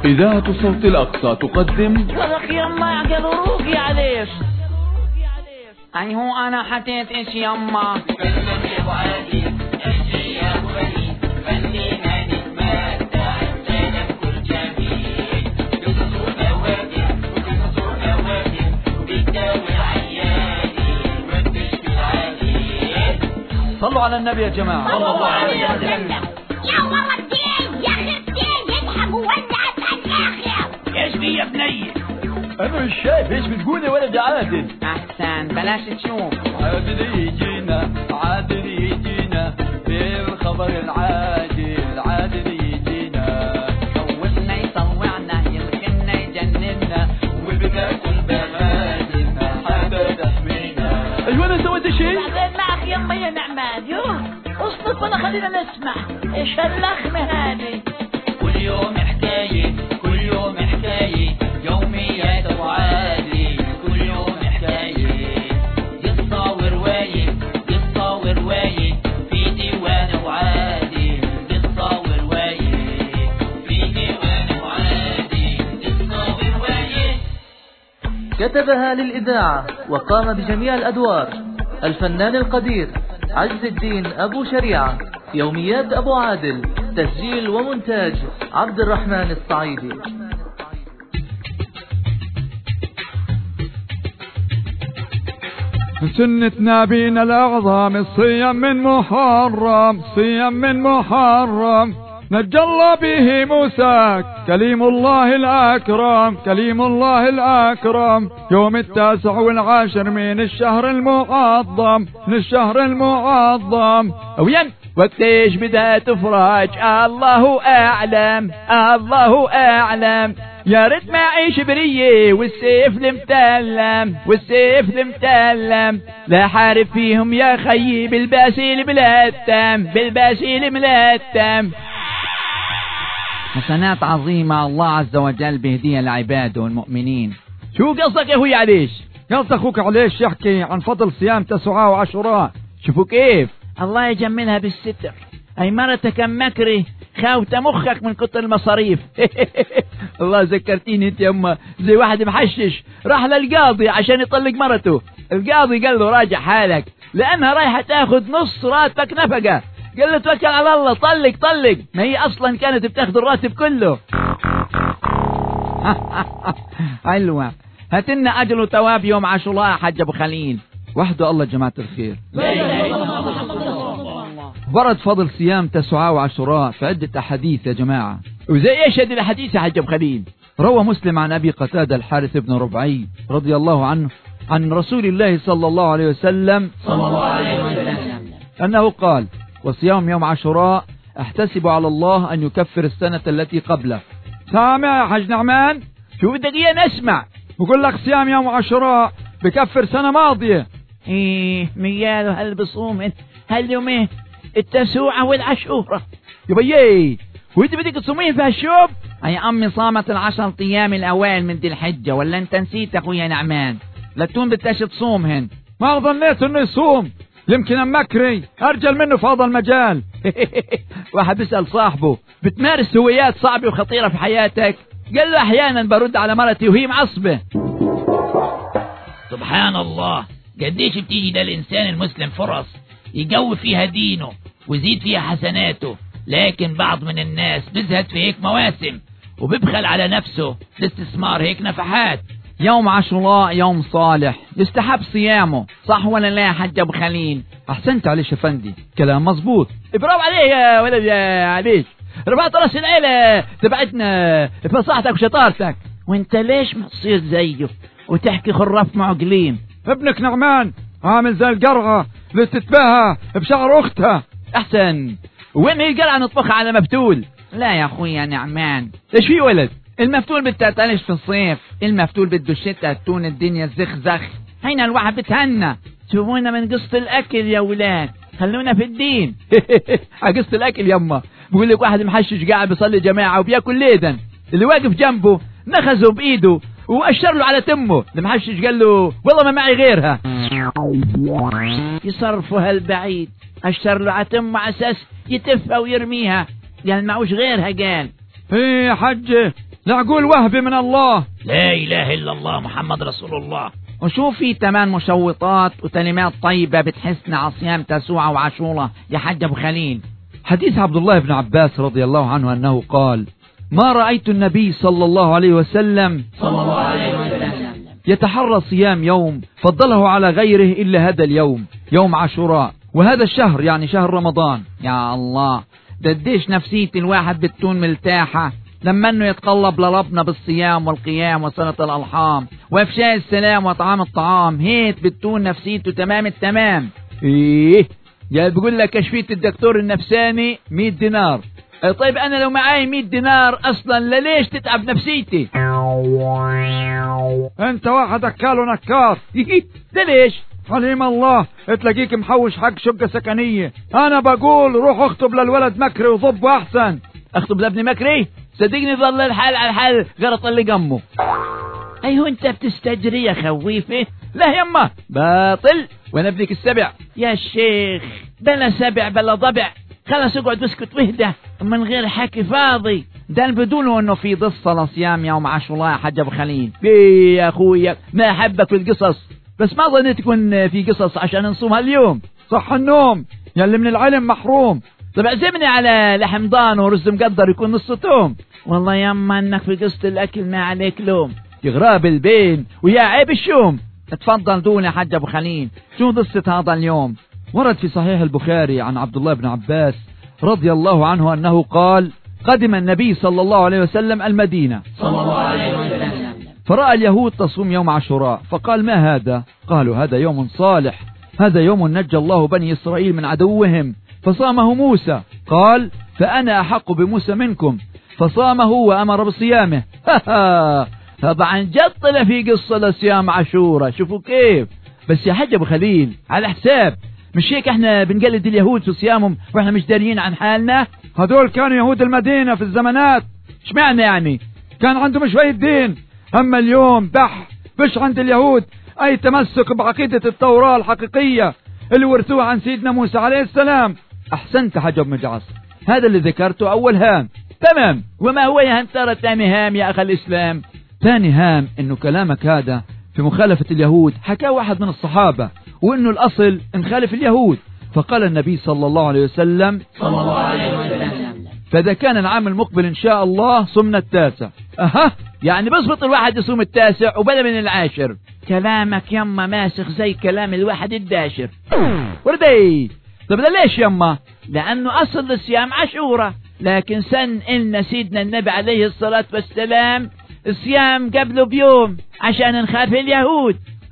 إذاعة صوت الأقصى تقدم ولك يما قالوا يا ليش أي هو أنا حطيت إيش يما صلوا على النبي يا جماعة. صلى الله عليه وسلم. يا والله الدين يا أخي الدين يضحك وولعت الآخر. إيش في يا بني؟ أنا مش شايف إيش بتقول يا ولد عادل. أحسن بلاش تشوف. عادل يجينا عادل يجينا بالخبر العاجل عادل يجينا خوفنا يطوعنا يمكننا يجننا وبناكل بغادنا حتى تحمينا. أيوة أنا سويت شيء؟ بعدين معك يما يا نعمان يوه اصبر ولا خلينا نسمع ايش هاللخمة هذه. كل يوم حكاية كل يوم حكاية يوميات أبو عادل كل يوم حكاية قصة ورواية قصة ورواية في ديوان أبو عادل قصة ورواية في ديوان أبو عادل قصة ورواية. كتبها للإذاعة وقام بجميع الأدوار الفنان القدير عز الدين أبو شريعة. يوميات أبو عادل، تسجيل ومونتاج عبد الرحمن الصعيدي. سنة نبينا الأعظم الصيام من محرم صيام من محرم نجى الله به موسى كليم الله الأكرم كليم الله الأكرم يوم 9 و10 من الشهر المعظم من الشهر المعظم. وين وقت ايش بدها تفرج الله أعلم الله أعلم. يا ريت ما اعيش بريه والسيف المتلم والسيف المتلم لا حارب فيهم يا خيي بالباسيل ملتم بالباسيل ملتم. حسنات عظيمة الله عز وجل بهدية لعباده والمؤمنين. شو قصدك يا اخوي عليش؟ قصد أخوك عليش يحكي عن فضل صيام 9 وعاشوراء. شوفوا كيف الله يجملها بالستر. اي مرتك مكري خاوته مخك من كتر المصاريف. الله ذكرتيني انت يا أمه زي واحد محشش راح للقاضي عشان يطلق مرته. القاضي قال له راجع حالك لانها رايحة تاخد نص راتبك نفقة. قال له توكل على الله طلق طلق ما هي اصلا كانت بتاخد الراتب كله. حلوة هاتلنا اجل وثواب يوم عاشوراء حج ابو خليل. وحده الله جماعة الخير. لا اله الا الله. ورد فضل صيام 9 وعاشوراء في عدة أحاديث يا جماعة. وزي ايش هذه الاحاديث يا حج ابو خليل؟ روى مسلم عن أبي قتادة الحارث بن ربعي رضي الله عنه عن رسول الله صلى الله عليه وسلم أنه قال وصيام يوم عاشوراء احتسب على الله أن يكفر السنة التي قبله. سامع يا حج نعمان؟ شو بدك اياه نسمع؟ بقول لك صيام يوم عاشوراء بكفر سنة ماضية. ايه مياله هل بصوم هاليومين 9 والعاشوراء. يبيي وانت بدك تصومين في هالشوب؟ اي امي صامت 10 ايام الاوائل من ذي الحجة ولا انت نسيت اخويا نعمان؟ لا تكون بدكش تصومهن. ما ظنيت انه يصوم يمكن مكري ارجل منه في هذا المجال. واحد بيسأل صاحبه بتمارس هوايات صعبة وخطيرة في حياتك؟ قال له احيانا برد على مرتي وهي معصبة. سبحان الله قديش بتيجي للإنسان المسلم فرص يقوي فيها دينه ويزيد فيها حسناته، لكن بعض من الناس بيزهد في هيك مواسم وبيبخل على نفسه لاستثمار هيك نفحات. يوم عاشوراء يوم صالح يستحب صيامه صح ولا لا يا حج ابو خليل؟ احسنت عليش يا فندي كلام مظبوط. برافو عليه يا ولد يا عليش ربعت راس العيلة تبعتنا بفصاحتك وشطارتك. وانت ليش ما تصير زيه وتحكي خراف معقلين؟ ابنك نعمان عامل زي القرعة اللي تتباهى بشعر اختها. احسن وين هي القرعة نطبخها على مفتول؟ لا يا اخويا نعمان. ايش في ولد؟ المفتول بتتعلش في الصيف، المفتول بده الشتاء تكون الدنيا زخزخ. هينا الواحد بتهنى. شوفونا من قصة الاكل يا ولاد خلونا في الدين. قصة الاكل يما بقول لك واحد محشش قاعد بيصلي جماعة وبياكل ليدا اللي واقف جنبه نخزه بايده واشر له على تمه. المحشش قال له والله ما معي غيرها. يصرفوا هالبعيد اشر له على تمه على اساس يتفها ويرميها. قال معوش غيرها. قال ايه يا حجة لعقول وهبي من الله. لا إله إلا الله محمد رسول الله. وشوف في 8 مشوطات وكلمات طيبة بتحسنا على صيام تسوعة وعاشورة يا حاج أبو خليل. حديث عبد الله بن عباس رضي الله عنه أنه قال: ما رأيت النبي صلى الله عليه وسلم يتحرى صيام يوم فضله على غيره إلا هذا اليوم، يوم عاشوراء، وهذا الشهر يعني شهر رمضان. يا الله، قديش نفسية الواحد بتكون مرتاحة لما انه يتقلب لربنا بالصيام والقيام وصلة الألحام وإفشاء السلام وطعام الطعام. هيك بتكون نفسيته تمام التمام. ايه يا بقول لك كشفية الدكتور النفساني 100 دينار. طيب انا لو معاي 100 دينار اصلا ليش تتعب نفسيتي؟ انت واحد اكال ونكار. ده ليش؟ حليم الله تلاقيك محوش حق شقة سكنية. انا بقول روح اخطب للولد مكري وضب احسن. اخطب لابني مكري؟ صدقني ظل الحال على الحال غلط اللي قمه. ايوه انت بتستجري يا خويفه. لا يما باطل وانا ابنك السبع. يا شيخ بلا سبع بلا ضبع، خلاص اقعد اسكت واهدى من غير حكي فاضي. ده بدونه انه في ضصة لصيام يوم عاشوراء يا حاج ابو خليل. ايه يا اخويا ما احبك في القصص، بس ما ظنيت تكون في قصص عشان نصوم هاليوم. صح النوم يلي من العلم محروم. طب اعزمني على لحم ضان ورز مقدر يكون نص توم. والله يما انك في قصة الاكل ما عليك لوم. يغراب البين ويا عيب الشوم. اتفضل دون يا حاج ابو خليل، شو قصة هذا اليوم؟ ورد في صحيح البخاري عن عبد الله بن عباس رضي الله عنه أنه قال: قدم النبي صلى الله عليه وسلم المدينة صلى الله عليه وسلم، فرأى اليهود تصوم يوم عاشوراء، فقال: ما هذا؟ قالوا: هذا يوم صالح، هذا يوم نجى الله بني إسرائيل من عدوهم فصامه موسى. قال: فأنا أحق بموسى منكم، فصامه وأمر بصيامه. طبعا جطل في قصة لصيام عاشوراء. شوفوا كيف. بس يا حاج ابو خليل على حساب، مش هيك احنا بنقلد اليهود في صيامهم واحنا مش داريين عن حالنا؟ هذول كانوا يهود المدينة في الزمانات. اشمعنى يعني؟ كان عندهم شوية دين. اما اليوم فش عند اليهود اي تمسك بعقيدة التوراة الحقيقية اللي ورثوها عن سيدنا موسى عليه السلام. احسنت حجب مجعص، هذا اللي ذكرته اول هام. تمام. وما هو يا هنترى ثاني هام يا اخ الاسلام؟ ثاني هام انه كلامك هذا في مخالفة اليهود حكى واحد من الصحابة، وانه الاصل نخالف اليهود. فقال النبي صلى الله عليه وسلم صلى الله عليه وسلم: فاذا كان العام المقبل ان شاء الله صمنا التاسع. يعني بصبط الواحد يصوم التاسع وبدأ من العاشر. كلامك يما ماسخ زي كلام الواحد الداشر. وردي. طب ده ليش يما؟ لانه اصل الصيام عاشوراء، لكن سن إلنا سيدنا النبي عليه الصلاة والسلام الصيام قبله بيوم عشان نخاف اليهود.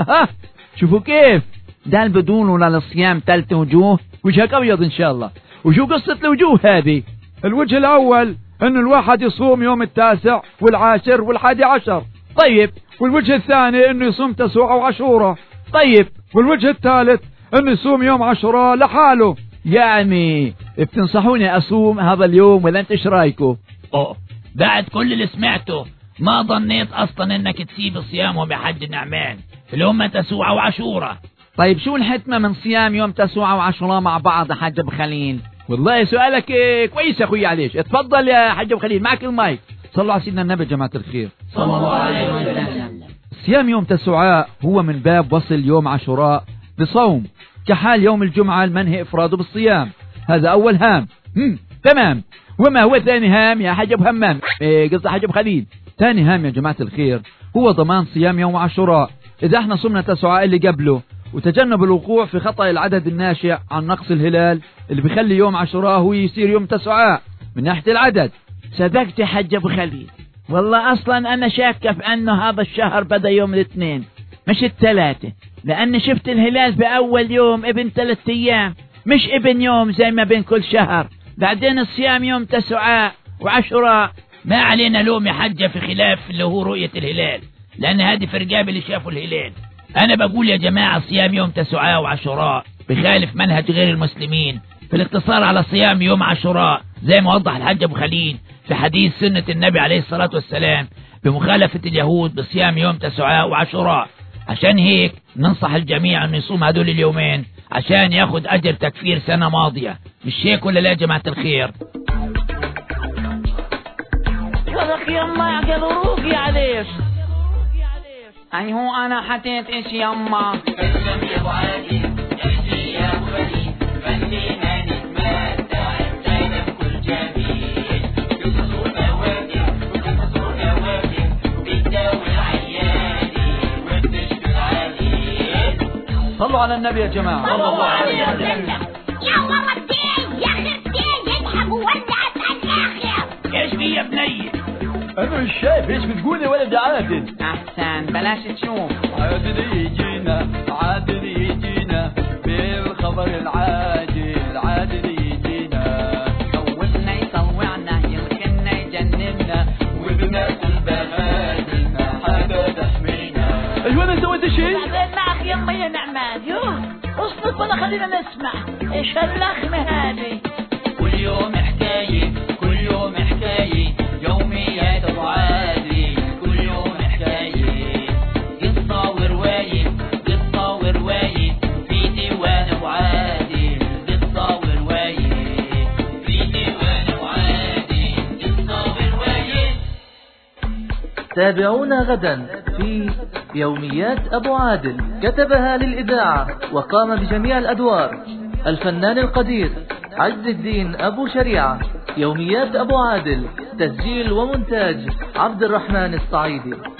شوفوا كيف. ده بدونه للصيام 3 وجوه، وجهك ابيض ان شاء الله. وشو قصة الوجوه هذه؟ الوجه الاول انه الواحد يصوم يوم التاسع والعاشر والحادي عشر. طيب. والوجه الثاني انه يصوم تسوعة وعاشوراء. طيب. والوجه الثالث انه يصوم يوم عاشوراء لحاله. يعني بتنصحوني اصوم هذا اليوم ولا انت ايش رايكم؟ بعد كل اللي سمعته ما ظنيت اصلا انك تسيب الصيام وبحج النعمان اللي هم تسوعة وعاشوراء. طيب شو الحكمة من صيام يوم تسوعة وعاشوراء مع بعض يا حاج ابو خليل؟ والله سؤالك كويس يا اخوي. عليش اتفضل يا حاج ابو خليل، معك المايك. صلوا على سيدنا النبي جماعة الخير صلى الله عليه وسلم. صيام يوم تسوعاء هو من باب وصل يوم عاشوراء بصوم، كحال يوم الجمعة المنهي افراده بالصيام. هذا اول هام. تمام. وما هو ثاني هام يا حاج ابو همام؟ قصة حاج ابو خليل. ثاني هام يا جماعة الخير هو ضمان صيام يوم عاشوراء اذا احنا صمنا تسوعاء اللي قبله، وتجنب الوقوع في خطأ العدد الناشئ عن نقص الهلال اللي بيخلي يوم عاشوراء هو يصير يوم تسوعاء من ناحية العدد. صدقت يا حج ابو خليل، والله اصلا انا شاكة في انه هذا الشهر بدا يوم الاثنين مش الثلاثة، لاني شفت الهلال باول يوم ابن 3 ايام مش ابن يوم زي ما بين كل شهر. بعدين الصيام يوم تسوعاء وعاشوراء. ما علينا لوم يا حجة في خلاف اللي هو رؤية الهلال، لان هذه في رقاب اللي شافوا الهلال. انا بقول يا جماعة صيام يوم تسوعاء وعاشوراء بخالف منهج غير المسلمين في الاقتصار على صيام يوم عاشوراء زي ما وضح الحاج ابو خليل في حديث سنة النبي عليه الصلاة والسلام بمخالفة اليهود بصيام يوم تسوعاء وعاشوراء. عشان هيك ننصح الجميع انه يصوم هدول اليومين عشان ياخد اجر تكفير سنة ماضية. مش هيك ولا لا يا جماعة الخير؟ يما قالوا روقي عليش. أي هو أنا حطيت إيش يما. اسلم يا ابو عادل، امشي يا ابو غريب، خلينا نتمتع بجانب كل جميل. يقصونا واجب وبتداوي العياني وبتشفي العليل. صلوا على النبي يا جماعة. صلى الله عليه وسلم. يا ولدي يا خرتي يذهب ولعت الآخر. ايش في يا بني؟ أنا مش شايف إيش بتقول يا ولد عادل. أحسن بلاش تشوف. عادل يجينا بالخبر العاجل، عادل يجينا خوفنا يطوعنا يمكننا يجننا وبناس البهادل حاجة تحمينا. أيوة أنا سويت شيء؟ بعدين معك يما يا نعمان. يوه اصبر ولا خلينا نسمع ايش هاللخمة هذه. كل يوم حكاية، كل يوم حكاية، يوميات ابو عادل، كل يوم حكاية، قصة ورواية، قصة ورواية، في ديوان ابو عادل، قصة ورواية، في ديوان ابو عادل، قصة ورواية. تابعونا غدا في يوميات أبو عادل. كتبها للإذاعة وقام بجميع الأدوار الفنان القدير عز الدين أبو شريعة. يوميات أبو عادل، تسجيل ومونتاج عبد الرحمن الصعيدي.